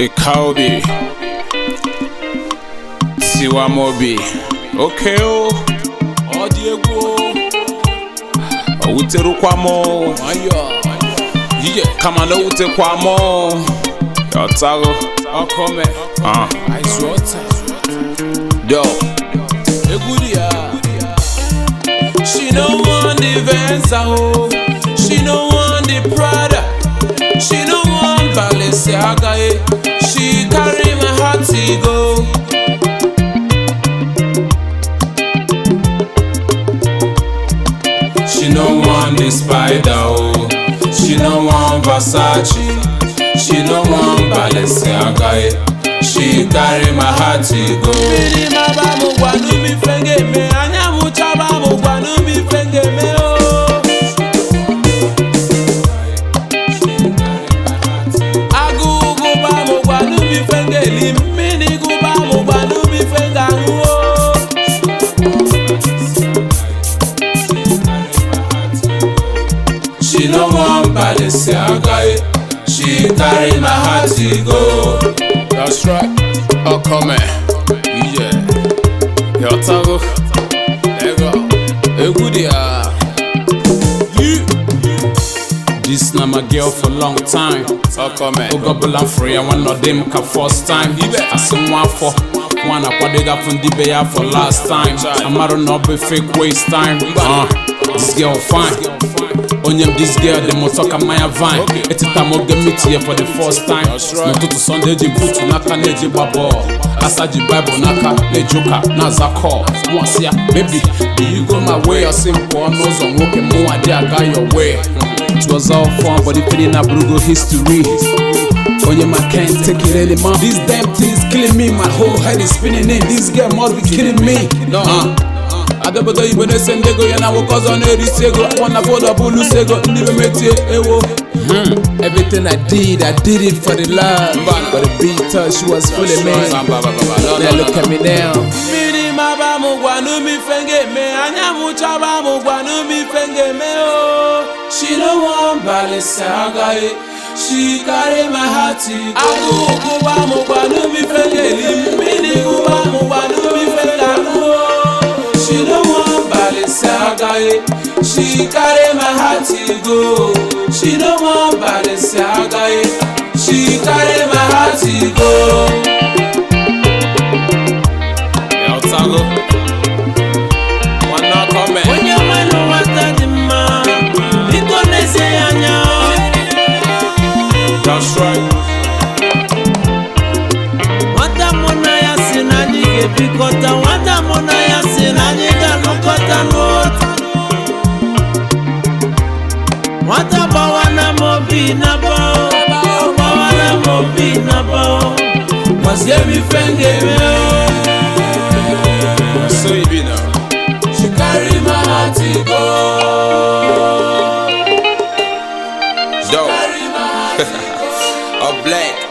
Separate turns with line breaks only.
Ikaobi Tiwa Mobi okay o Odiego Uterukwa mo yeah kama no utekwa mo Yotago Okome I swear Yo Egudia She no want the Venza ho She no want the Prada She no want Balenciaga She carry my heart to go She no want the Spider oh She no want Versace She no want Balenciaga She carry my heart to go Mini maba mo gwanu mi fenge me Anya mu chaba mo gwanu mi fenge me oh Agugu ba mo gwanu mi fenge li Mini guba mo gwanu mi fenge oh She no want Balenciaga She carry my heart to go That's right. Oh, come yeah. Yotago. There you go. Egudia. This na my girl for long time. Oh, come Ogobble and free. I want no them ka first time. I seen one for one. I put it from the bay for last time. I'm out of no be fake waste time. This girl fine. Onyem this girl, the motoka maya vine. Eti tamo get meet here for the first time. No to Sunday ji boot naka neji babo. Asaji Bible naka nejoka na zako. Once ya baby, do you go my way or simple? I'm not on walking more. I got your way. It was all fun, but it feeling a brutal history. Onyem I can't take it anymore. This damn thing is killing me. My whole head is spinning in. This girl must be killing me. No. Adebodo ibone sendego yana wokozo na erisego wanna for the bulu sego nibe metie ewo Everything I did it for the love but the beat she was fully me. Now look at me now Mini maba mo gwanu mi fenge me anya mu chaba mo gwanu mi fenge me oh She no want Balenciaga She carry my heart Agugu ba mo gwanu mi fenge Mini guba mo gwanu mi fenge She no want Balenciaga She carry my heart to go She no want Balenciaga She carry my heart to go Yotago Wanna comment When your man no want the man He gonna say anya That's right Wata mona ya sinani Bikota wata mona ya sinani Ganukota nota Wata bawana mobi na bao Bawana mobi na bao Wasyemi fenge meo So you be now She carry my heart to go She carry my heart to go A black